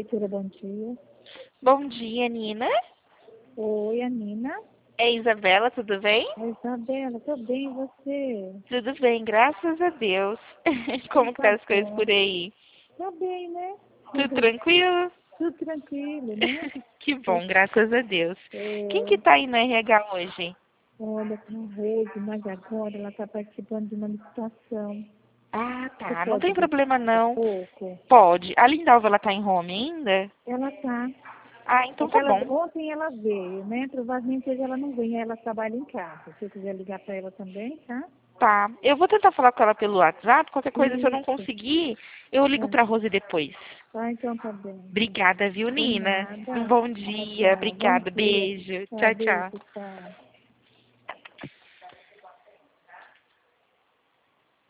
Prefeitura, bom dia. Bom dia, Nina. Oi, a Nina. É Isabela, tudo bem? Oi, Isabela, tô bem, e você? Tudo bem, graças a Deus. Como que Tá tá as coisas bom. por aí? Tá bem, né? Tudo tranquilo? Tudo tranquilo, né? Que bom, graças a Deus. Quem que É, tá aí no RH hoje? olha, com a Rose, mas agora ela tá participando de uma licitação. Ah, Você tá. Não pode tem vir problema um não. pouco? Pode. A Lindalva, ela tá em home ainda? Ela tá. Ah, É então que tá ela, bom. ontem ela veio, né? Provavelmente hoje ela não vem, ela trabalha em casa. Se eu quiser ligar pra ela também, tá? Tá. Eu vou tentar falar com ela pelo WhatsApp. Qualquer coisa, se eu não Isso. conseguir, eu ligo É. pra Rose depois. Tá, então tá bem. Obrigada, viu, De Nina? Um nada. bom Tchau, dia. tchau. Bom Obrigada. dia. Beijo. Tchau, Tchau, tchau. beijo, tchau.